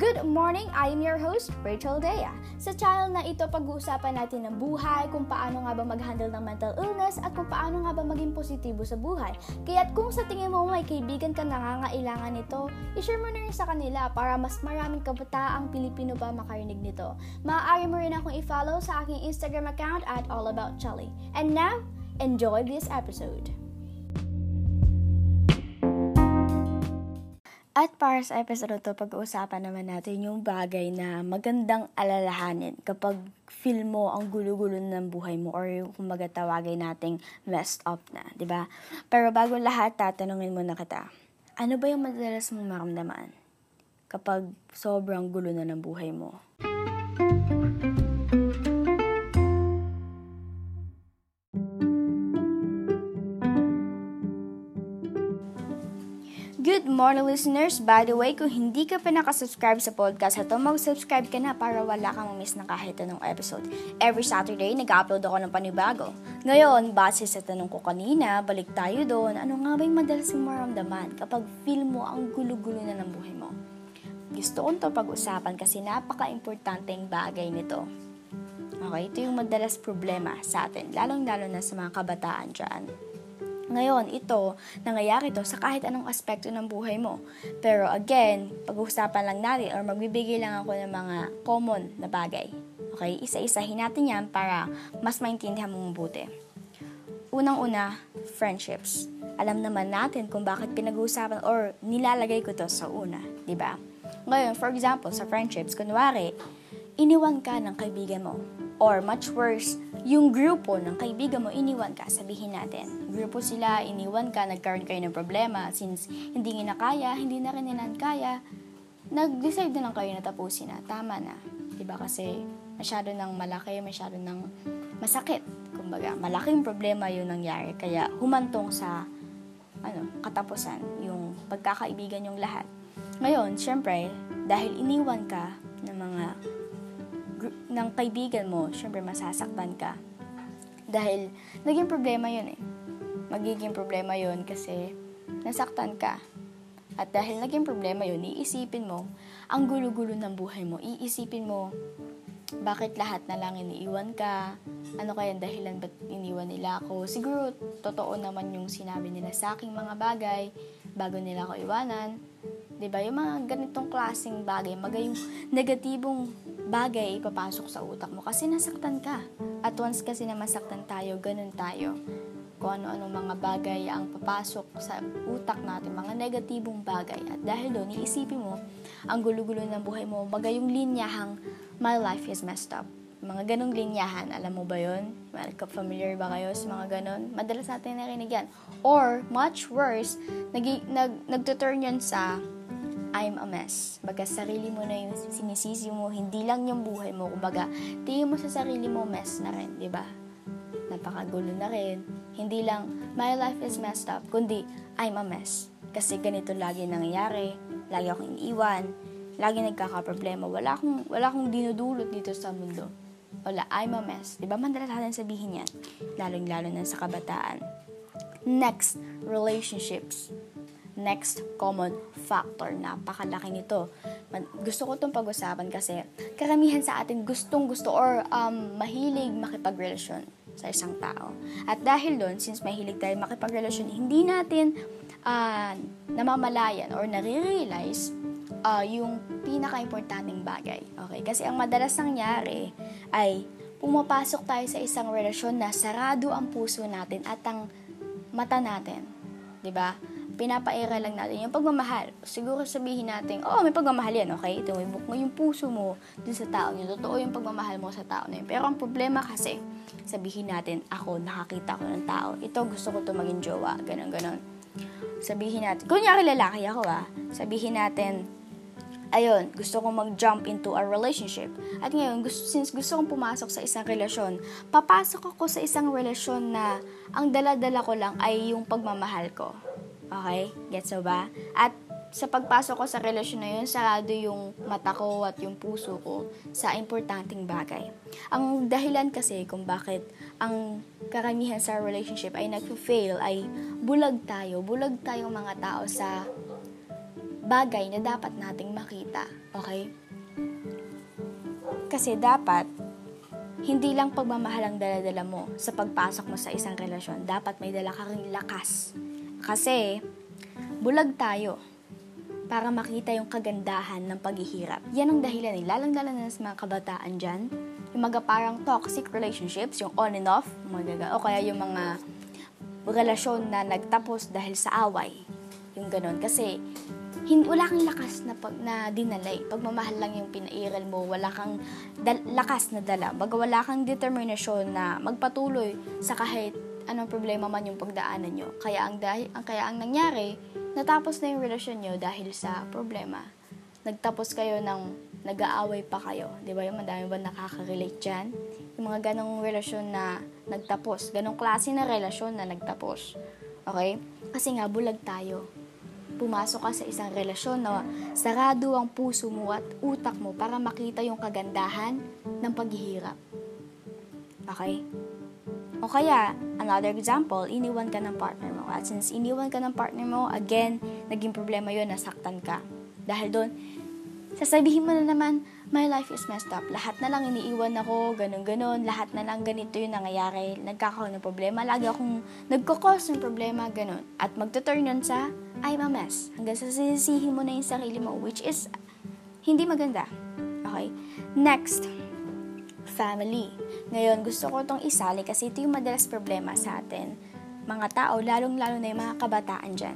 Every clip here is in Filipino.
Good morning! I am your host, Rachel Dea. Sa channel na ito, pag-uusapan natin ng buhay, kung paano nga ba mag-handle ng mental illness at kung paano nga ba maging positibo sa buhay. Kaya't kung sa tingin mo may kaibigan ka nangangailangan nito, i-share mo na rin sa kanila para mas maraming kabataang Pilipino pa makarinig nito. Maaari mo rin akong i-follow sa aking Instagram account at allaboutchelly. And now, enjoy this episode! At para sa episode to, pag-uusapan naman natin yung bagay na magandang alalahanin kapag feel mo ang gulo-gulo ng buhay mo or yung kumbaga tawagin nating messed up na, di ba? Pero bago lahat, tatanungin muna kita, ano ba yung madalas mong maramdaman kapag sobrang gulo na ng buhay mo? Good morning, listeners! By the way, kung hindi ka pa nakasubscribe sa podcast na to, mag-subscribe ka na para wala kang mamiss na kahit anong episode. Every Saturday, nag-upload ako ng panibago. Ngayon, base sa tanong ko kanina, balik tayo doon. Ano nga ba yung madalas mong maramdaman kapag feel mo ang gulo-gulo na ng buhay mo? Gusto ko ito pag-usapan kasi napaka-importanteng bagay nito. Okay, ito yung madalas problema sa atin, lalong-lalo na sa mga kabataan dyan. Ngayon, ito, nangyayari to sa kahit anong aspekto ng buhay mo. Pero again, pag-uusapan lang natin or magbibigay lang ako ng mga common na bagay. Okay? Isa-isahin natin yan para mas maintindihan mo mabuti. Unang-una, friendships. Alam naman natin kung bakit pinag-uusapan or nilalagay ko to sa una, di ba? Ngayon, for example, sa friendships, kunwari, iniwan ka ng kaibigan mo. Or much worse, yung grupo ng kaibigan mo, iniwan ka, sabihin natin. Grupo sila, iniwan ka, nagkaroon kayo ng problema, since hindi nila kaya, hindi na rin nila kaya, nag-decide na lang kayo na tapusin na, tama na. Diba kasi masyado nang malaki, masyado nang masakit. Kumbaga, malaking problema yung nangyari, kaya humantong sa katapusan, yung pagkakaibigan yung lahat. Ngayon, syempre, dahil iniwan ka ng kaibigan mo, syempre masasaktan ka. Dahil naging problema yun eh. Magiging problema yun kasi nasaktan ka. At dahil naging problema yun, iisipin mo ang gulo-gulo ng buhay mo. Iisipin mo, bakit lahat na lang iniiwan ka? Ano kaya dahilan ba't iniwan nila ako? Siguro, totoo naman yung sinabi nila sa aking mga bagay bago nila ako iwanan. Diba? Yung mga ganitong klaseng bagay, yung negatibong bagay ipapasok sa utak mo kasi nasaktan ka. At once kasi na masaktan tayo, ganun tayo. Kung ano-ano mga bagay ang papasok sa utak natin, mga negatibong bagay. At dahil doon, iisipin mo, ang gulo-gulo ng buhay mo, yung linyahang, my life is messed up. Mga ganong linyahan, alam mo ba yun? Familiar ba kayo sa mga ganon? Madalas natin narinig yan. Or, much worse, nagtuturn yun sa I'm a mess. Baga, sarili mo na yung sinisisi mo, hindi lang yung buhay mo. Kumbaga, tingin mo sa sarili mo, mess na rin, di ba? Napakagulo na rin. Hindi lang, my life is messed up, kundi, I'm a mess. Kasi ganito lagi nangyayari, lagi akong iniiwan, lagi nagkakaproblema, wala akong dinudulot dito sa mundo. Wala, I'm a mess. Di ba? Madalas natin sabihin yan. Lalong-lalo na sa kabataan. Next, relationships. Next common factor, napakalaki nito. Gusto ko itong pag-usapan kasi karamihan sa atin gustong-gusto or mahilig makipagrelasyon sa isang tao. At dahil doon, since mahilig tayo makipagrelasyon, hindi natin namamalayan or nare-realize yung pinaka-importanting bagay. Okay? Kasi ang madalas nangyari ay pumapasok tayo sa isang relasyon na sarado ang puso natin at ang mata natin. 'Di ba? Pinapaira lang natin yung pagmamahal. Siguro sabihin natin, may pagmamahal yan, okay? Ito, ibuk mo yung puso mo dun sa tao niyo. Totoo yung pagmamahal mo sa tao na yun. Pero ang problema kasi, sabihin natin, ako, nakakita ko ng tao. Ito, gusto ko to maging jowa. Ganon. Sabihin natin, kunyari lalaki ako sabihin natin, ayun, gusto kong mag-jump into a relationship. At ngayon, since gusto kong pumasok sa isang relasyon, papasok ako sa isang relasyon na ang dala-dala ko lang ay yung pagmamahal ko. Okay? Gets mo ba? At sa pagpasok ko sa relasyon na yun, sarado yung mata ko at yung puso ko sa importanteng bagay. Ang dahilan kasi kung bakit ang karamihan sa relationship ay nag-fail ay bulag tayo mga tao sa bagay na dapat nating makita. Okay? Kasi dapat, hindi lang pagmamahal ang dala-dala mo sa pagpasok mo sa isang relasyon. Dapat may dala ka ring lakas. Kasi, bulag tayo para makita yung kagandahan ng paghihirap. Yan ang dahilan lalang-lalo na sa mga kabataan dyan. Yung mga parang toxic relationships, yung on and off, o kaya yung mga relasyon na nagtapos dahil sa away. Yung ganon. Kasi, wala kang lakas na dinalay. Pagmamahal lang yung pinairal mo, wala kang lakas na dala. Baga wala kang determinasyon na magpatuloy sa kahit anong problema man yung pagdaanan nyo. Kaya ang nangyari, natapos na yung relasyon nyo dahil sa problema. Nagtapos kayo ng nag-aaway pa kayo. Di ba yung madami ba nakaka-relate dyan? Yung mga ganong relasyon na nagtapos. Ganong klase na relasyon na nagtapos. Okay? Kasi nga, bulag tayo. Pumasok ka sa isang relasyon na sarado ang puso mo at utak mo para makita yung kagandahan ng paghihirap. Okay? O kaya, another example, iniwan ka ng partner mo. At since iniwan ka ng partner mo, again, naging problema yun, nasaktan ka. Dahil doon, sasabihin mo na naman, my life is messed up. Lahat na lang iniiwan ako, ganun-ganon. Lahat na lang ganito yung nangyayari. Nagkakaroon ng problema. Lagi akong nagkakos ng problema, ganun. At magtuturn yun sa, I'm a mess. Hanggang sasisihin mo na yung sarili mo, which is hindi maganda. Okay? Next, family. Ngayon, gusto ko itong isali kasi ito yung madalas problema sa atin. Mga tao, lalong-lalo na yung mga kabataan dyan.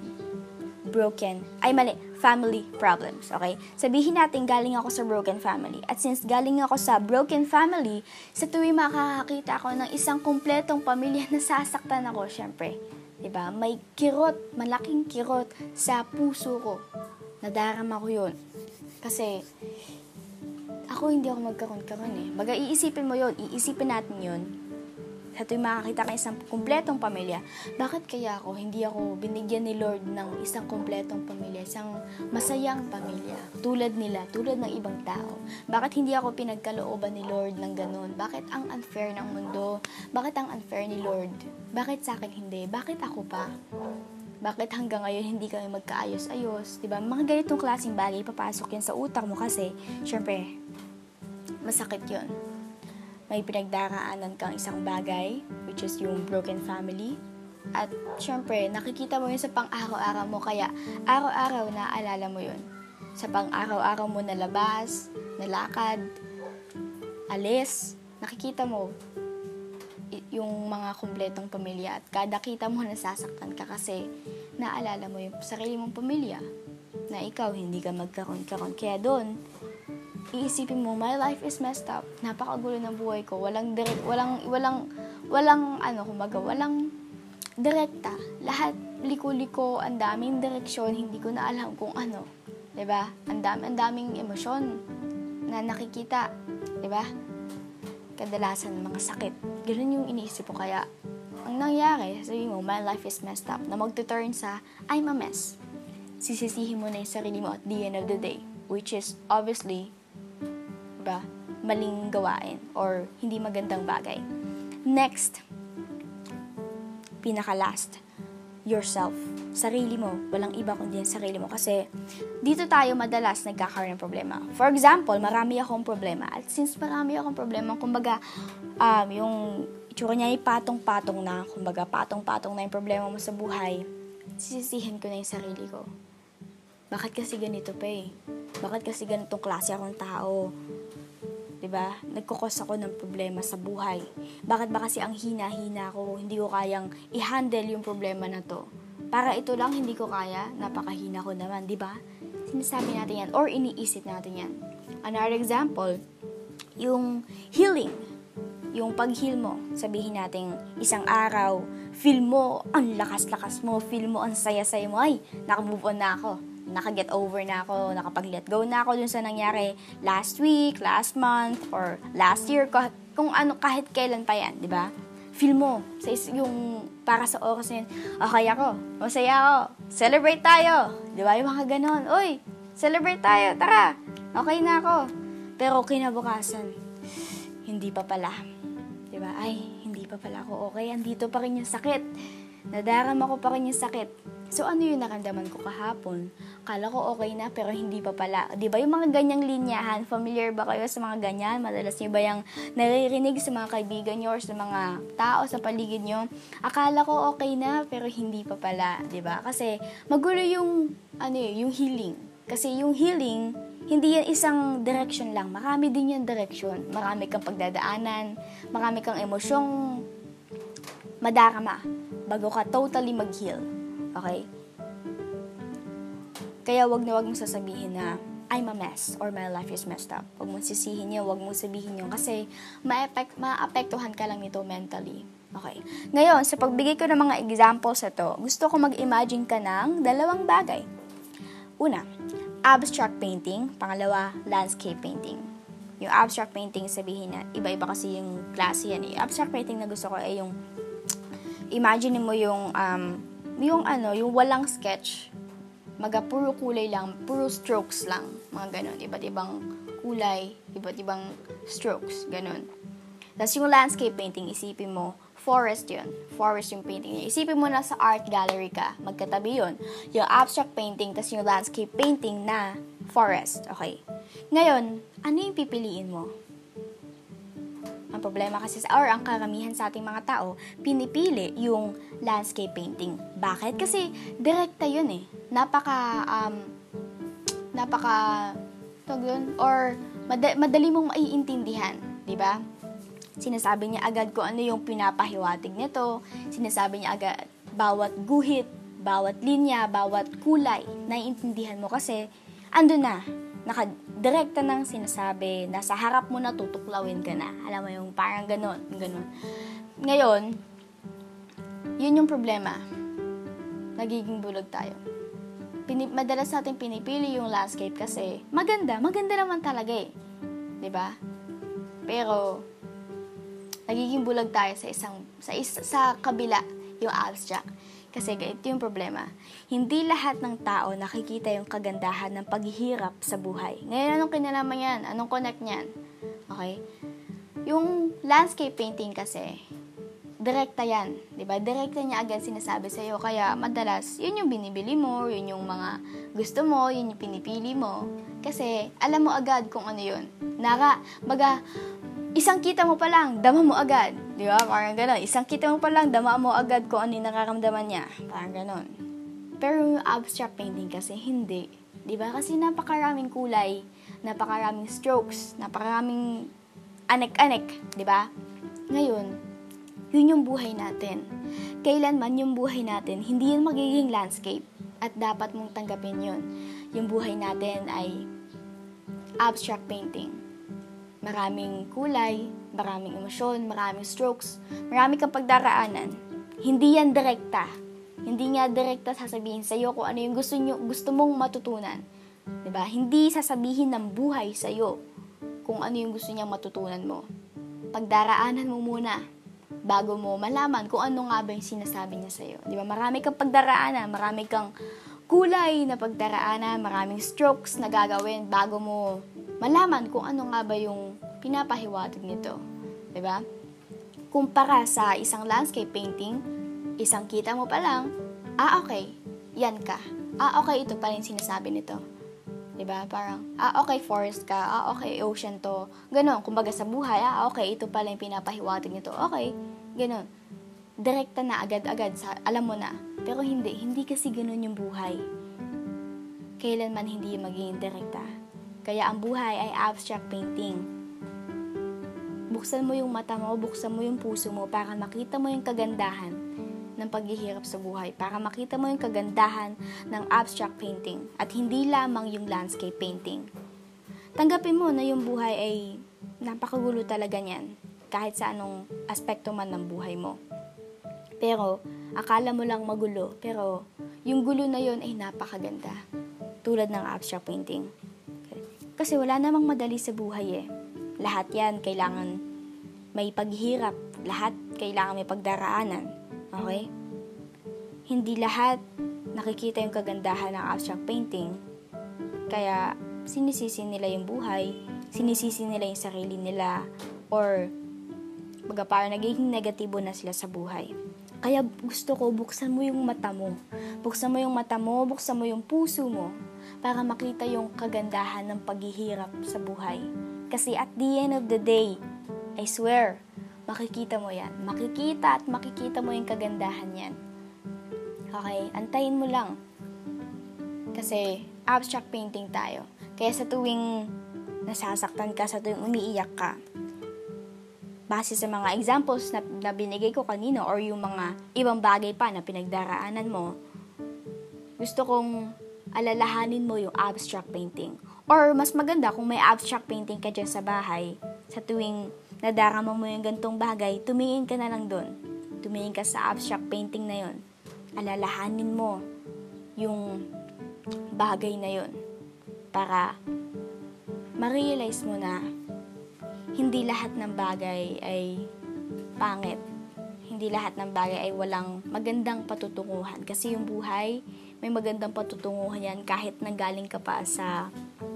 Family problems, okay? Sabihin natin galing ako sa broken family. At since galing ako sa broken family, sa tuwing makakakita ako ng isang kumpletong pamilya, nasasaktan ako, syempre. Diba? May kirot, malaking kirot sa puso ko. Nadarama ko yun. Kasi, ako hindi ako magkaroon eh. Baga iisipin mo yun, iisipin natin yun. Sa tuwing makakita ka isang kumpletong pamilya, bakit kaya hindi ako binigyan ni Lord ng isang kumpletong pamilya, isang masayang pamilya, tulad nila, tulad ng ibang tao? Bakit hindi ako pinagkalooban ni Lord ng ganun? Bakit ang unfair ng mundo? Bakit ang unfair ni Lord? Bakit sa akin hindi? Bakit ako pa? Bakit hanggang ngayon hindi kami magkaayos-ayos? Diba? Mga ganitong klaseng bagay, papasok yan sa utak mo kasi, syempre, masakit yun. May pinagdaraanan kang isang bagay, which is yung broken family. At syempre, nakikita mo yun sa pang-araw-araw mo, kaya araw-araw naaalala mo yun. Sa pang-araw-araw mo na labas, na lakad, alis, nakikita mo yung mga kumpletong pamilya at kada kita mo nasasaktan ka kasi naalala mo yung sarili mong pamilya na ikaw hindi ka magkaroon. Kaya doon, iisipin mo, my life is messed up. Napakagulo ng buhay ko. Walang direkta. Lahat liko-liko, ang daming direksyon, hindi ko na alam kung ano. 'Di ba? Ang daming emosyon na nakikita, 'di ba? Kadalasan mga sakit. Ganun yung iniisip ko, kaya ang nangyari, sabi mo, my life is messed up, na magtuturn sa I'm a mess. Sisisihin mo na yung sarili mo at the end of the day, which is obviously maling gawain or hindi magandang bagay. Next, pinaka-last, yourself. Sarili mo. Walang iba kundi yung sarili mo. Kasi dito tayo madalas nagkakaroon ng problema. For example, marami akong problema. At since marami akong problema, kumbaga, yung itsura niya ay patong-patong na. Kumbaga, patong-patong na yung problema mo sa buhay. Sisisihin ko na yung sarili ko. Bakit kasi ganito pa eh? Bakit kasi ganitong klase akong tao? Diba? Nagkukos ako ng problema sa buhay. Bakit ba kasi ang hina-hina ko, hindi ko kayang i-handle yung problema na to? Para ito lang hindi ko kaya, napakahina ko naman, diba? Sinasabi natin yan, or iniisip natin yan. Another example, yung healing. Yung pag-heal mo, sabihin natin isang araw, feel mo ang lakas-lakas mo, feel mo ang saya-saya mo, ay, nakamove on na ako. Naka-get over na ako, nakapag-let go na ako dun sa nangyari last week, last month, or last year, kung ano, kahit kailan pa yan, di ba? Feel mo, yung para sa oras na yun, okay ako, masaya ako, celebrate tayo, di ba? Yung mga ganon, uy, celebrate tayo, tara, okay na ako. Pero kinabukasan, hindi pa pala, di ba? Ay, hindi pa pala ako okay, andito pa rin yung sakit, nadarama ko pa rin yung sakit. So, ano yung naramdaman ko kahapon? Kala ko okay na, pero hindi pa pala. Di ba yung mga ganyang linyahan? Familiar ba kayo sa mga ganyan? Madalas nyo ba yung naririnig sa mga kaibigan nyo or sa mga tao sa paligid nyo? Akala ko okay na, pero hindi pa pala. Di ba? Kasi magulo yung, yung healing. Kasi yung healing, hindi yan isang direction lang. Marami din yung direction. Marami kang pagdadaanan. Marami kang emosyong madarama bago ka totally mag-heal. Okay? Kaya wag mong sasabihin na I'm a mess or my life is messed up. Wag mong sisihin yun, wag mong sabihin yun kasi maapektuhan ka lang nito mentally. Okay. Ngayon, sa pagbigay ko ng mga examples sa to, gusto ko mag-imagine ka ng dalawang bagay. Una, abstract painting. Pangalawa, landscape painting. Yung abstract painting, sabihin na, iba-iba kasi yung klase yan. Yung abstract painting na gusto ko ay yung, imagine mo yung walang sketch. Puro kulay lang, puro strokes lang. Mga ganon. Iba't ibang kulay, iba't ibang strokes. Ganon. Tapos yung landscape painting, isipin mo, forest yun. Forest yung painting niya. Isipin mo na sa art gallery ka. Magkatabi yun. Yung abstract painting, tapos yung landscape painting na forest. Okay. Ngayon, ano yung pipiliin mo? Ang problema kasi ang karamihan sa ating mga tao, pinipili yung landscape painting. Bakit? Kasi direkta yun eh. Madali mong maiintindihan, di ba? Sinasabi niya agad kung ano yung pinapahiwatig nito. Sinasabi niya agad bawat guhit, bawat linya, bawat kulay, naiintindihan mo kasi ando na. Nakadirekta ng sinasabi, nasa harap mo na, tutuklawin ka na. Alam mo yung parang ganon. Ngayon, yun yung problema. Nagiging bulag tayo. Madalas natin pinipili yung landscape kasi maganda naman talaga eh. 'Di ba? Pero nagiging bulag tayo sa kabila yung abstract. Kasi ito yung problema. Hindi lahat ng tao nakikita yung kagandahan ng paghihirap sa buhay. Ngayon, anong kinalaman yan? Anong connect niyan? Okay? Yung landscape painting kasi, direkta yan. Diba? Direkta niya agad sinasabi sa'yo. Kaya madalas, yun yung binibili mo, yun yung mga gusto mo, yun yung pinipili mo. Kasi, alam mo agad kung ano yun. Isang kita mo pa lang, dama mo agad. Di ba? Parang gano'n. Isang kita mo pa lang, dama mo agad kung ano yung nararamdaman niya. Parang gano'n. Pero yung abstract painting kasi, hindi. Di ba? Kasi napakaraming kulay, napakaraming strokes, napakaraming anek-anek. Di ba? Ngayon, yun yung buhay natin. Kailanman yung buhay natin, hindi yun magiging landscape. At dapat mong tanggapin yun. Yung buhay natin ay abstract painting. Maraming kulay, maraming emosyon, maraming strokes, marami kang pagdaraanan. Hindi yan direkta. Hindi nga direkta sasabihin sa'yo kung ano yung gusto mong matutunan. Diba? Hindi sasabihin ng buhay sa'yo kung ano yung gusto niyang matutunan mo. Pagdaraanan mo muna bago mo malaman kung ano nga ba yung sinasabi niya sa'yo. Diba? Marami kang pagdaraanan, marami kang kulay na pagdaraanan, maraming strokes na gagawin bago mo malaman kung ano nga ba yung pinapahiwatig nito. Diba? Kumpara sa isang landscape painting, isang kita mo pa lang, okay, yan ka. Okay, ito pa rin sinasabi nito. Diba? Parang, okay, forest ka. Okay, ocean to. Ganon. Kumbaga sa buhay, okay, ito pala yung pinapahiwatig nito. Okay, ganon. Direkta na agad-agad. Alam mo na. Pero hindi kasi ganon yung buhay. Kailanman hindi magiging direkta. Kaya ang buhay ay abstract painting. Buksan mo yung mata mo, buksan mo yung puso mo para makita mo yung kagandahan ng paghihirap sa buhay. Para makita mo yung kagandahan ng abstract painting at hindi lamang yung landscape painting. Tanggapin mo na yung buhay ay napakagulo talaga niyan kahit sa anong aspekto man ng buhay mo. Pero akala mo lang magulo, pero yung gulo na yun ay napakaganda. Tulad ng abstract painting. Kasi wala namang madali sa buhay eh. Lahat yan kailangan may paghihirap. Lahat kailangan may pagdaraanan. Okay? Hindi lahat nakikita yung kagandahan ng abstract painting. Kaya sinisisi nila yung buhay, sinisisi nila yung sarili nila, or parang nagiging negatibo na sila sa buhay. Kaya gusto ko buksan mo yung mata mo Buksan mo yung mata mo, buksan mo yung puso mo para makita yung kagandahan ng paghihirap sa buhay. Kasi at the end of the day, I swear, makikita mo yan. Makikita at makikita mo yung kagandahan yan. Okay? Antayin mo lang. Kasi abstract painting tayo. Kaya sa tuwing nasasaktan ka, sa tuwing umiiyak ka, base sa mga examples na binigay ko kanina or yung mga ibang bagay pa na pinagdaraanan mo, gusto kong alalahanin mo yung abstract painting. Or mas maganda kung may abstract painting ka dyan sa bahay, sa tuwing nadarama mo yung gantong bagay, tumingin ka na lang doon. Tumingin ka sa abstract painting na yon. Alalahanin mo yung bagay na yon para ma-realize mo na hindi lahat ng bagay ay pangit. Hindi lahat ng bagay ay walang magandang patutunguhan. Kasi yung buhay, may magandang patutunguhan yan kahit nanggaling ka pa sa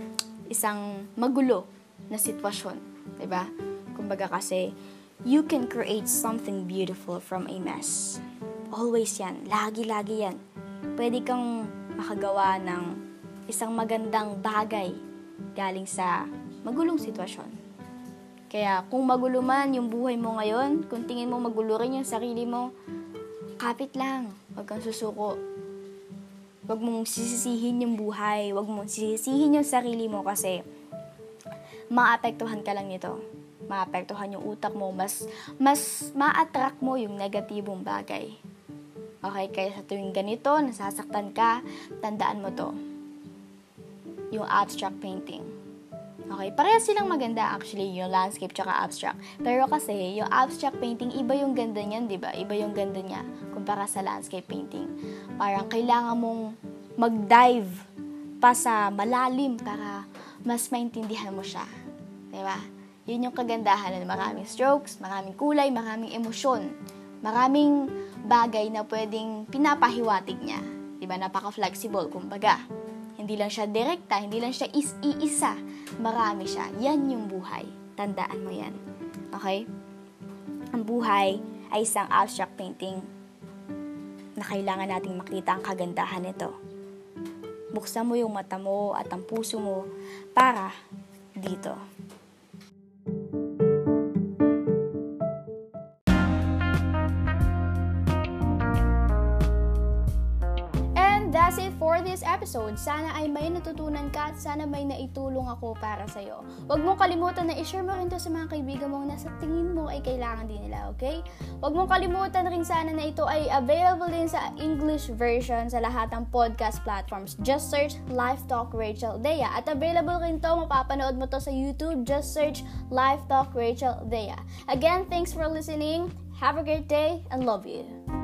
isang magulo na sitwasyon. Diba? Kumbaga kasi, you can create something beautiful from a mess. Always yan. Lagi-lagi yan. Pwede kang makagawa ng isang magandang bagay galing sa magulong sitwasyon. Kaya kung magulo man yung buhay mo ngayon, kung tingin mo magulo rin yung sarili mo, kapit lang. Huwag kang susuko. Huwag mong sisisihin yung buhay. Huwag mong sisisihin yung sarili mo kasi maapektuhan ka lang nito. Maapektuhan yung utak mo. Mas ma-attract mo yung negatibong bagay. Okay? Kaya sa tuwing ganito, nasasaktan ka, tandaan mo to. Yung abstract painting. Okay, parehas silang maganda actually, yung landscape tsaka abstract. Pero kasi, yung abstract painting, iba yung ganda niyan, di ba? Iba yung ganda niya kumpara sa landscape painting. Parang kailangan mong mag-dive pa sa malalim para mas maintindihan mo siya. Di ba? Yun yung kagandahan na maraming strokes, maraming kulay, maraming emosyon, maraming bagay na pwedeng pinapahiwatig niya. Di ba? Napaka-flexible, kumbaga. Hindi lang siya direkta, hindi lang siya iisa. Marami siya. Yan yung buhay. Tandaan mo yan. Okay? Ang buhay ay isang abstract painting na kailangan nating makita ang kagandahan nito. Buksan mo yung mata mo at ang puso mo para dito. That's it for this episode. Sana ay may natutunan ka at sana may naitulong ako para sa'yo. Huwag mong kalimutan na i-share mo rin to sa mga kaibigan mo na sa tingin mo ay kailangan din nila, okay? Huwag mong kalimutan rin sana na ito ay available din sa English version sa lahat ng podcast platforms. Just search Life Talk Rachel Dea. At available rin to, mapapanood mo to sa YouTube. Just search Life Talk Rachel Dea. Again, thanks for listening. Have a great day and love you.